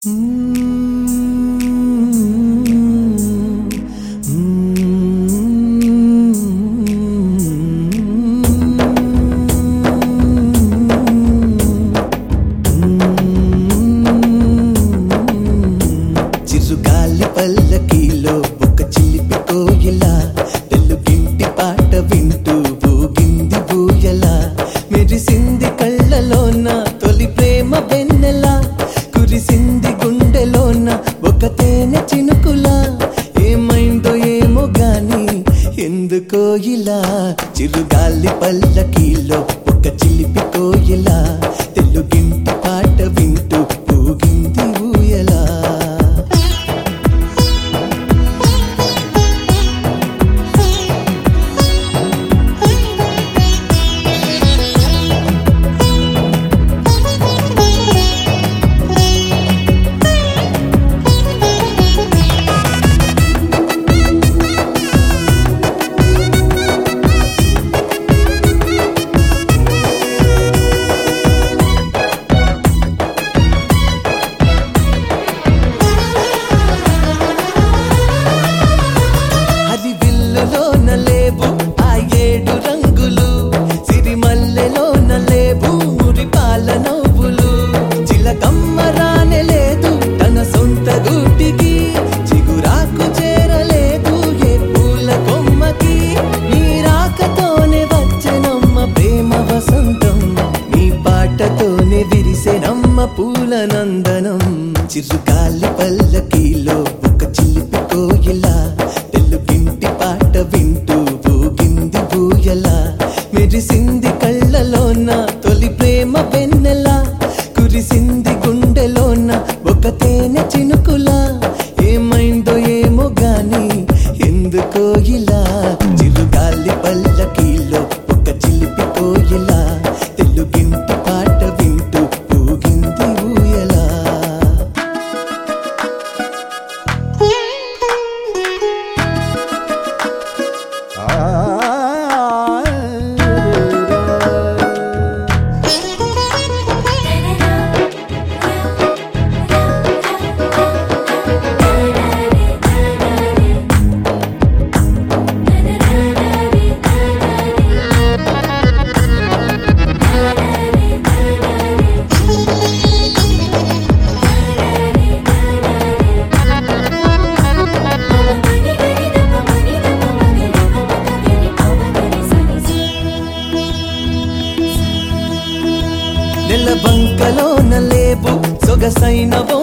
చిరుగాలి పల్లకీలో ఒక చిలిపి కోయిలా తెలుగింటి పాట వింటూ ఊగింది ఊయలా మెరిసింది కళ్ళలోన తొలి ప్రేమ వెన్నెలా కురిసింది గుండెలోన ఒక తేనె చినుకులా ఏమైందో ఏమో గాని ఎందుకో ఇలా చిరుగాలి పల్లకీలో ఒక చిలిపి కోయిలా తెలుగింటి పాట వింటూ ఊగింది ఊయలా పూల నందనం చిరుగాలి పల్లకీలో ఒక చిలిపి కోయిలా తెలుగింటి పాట వింటూ ఊగింది ఊయలా మెరిసింది కళ్ళలోన తొలి ప్రేమ వెన్నెలా కురిసింది గుండెలోన ఒక తేనె చినుకులా ఏమైందో ఏమో గాని ఎందుకో ఇలా చిరుగాలి పల్లకీలో ఒక చిలిపి కోయిలా తెలుగింటి పాట వింటూ ఊగింది ఊయలా నెలవంకలోన లేవు సొగసైన